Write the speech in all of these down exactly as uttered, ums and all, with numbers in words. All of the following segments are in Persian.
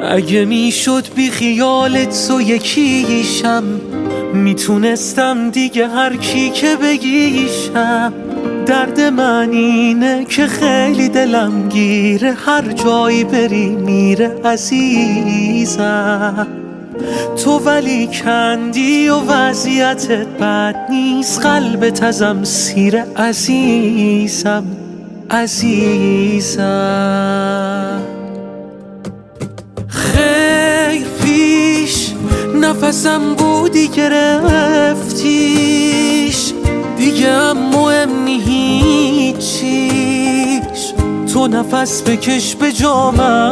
اگه میشد بی خیالت تو یکیشم، میتونستم دیگه هر کی که بگیشم. درد من اینه که خیلی دلم گیره، هر جایی بری میره عزیزم. تو ولی کندی و وضعیتت بد نیست، قلبت ازم سیره عزیزم عزیزم. خیر پیش نفسم بودی گرفتیش، دیگه هم مهم نی هیچیش. تو نفس بکش به جا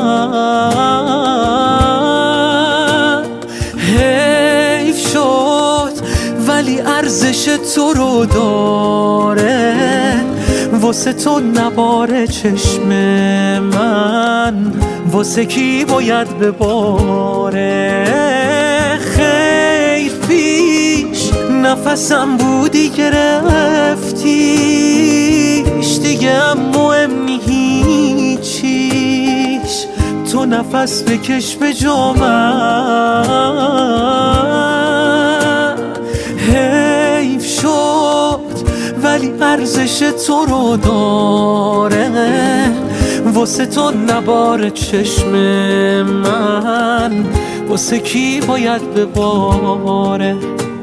من، حیف شد ولی ارزش تو رو داره، واسه تو نباره چشم من، واسه کی باید بباره. خیر پیش نفسم بودی گرفتیش، دیگه هم مهم نی هیچیش. تو نفس بکش به جا من، حیف شد ولی ارزش تو رو داره، واسه تو نباره چشم من، واسه کی باید بباره.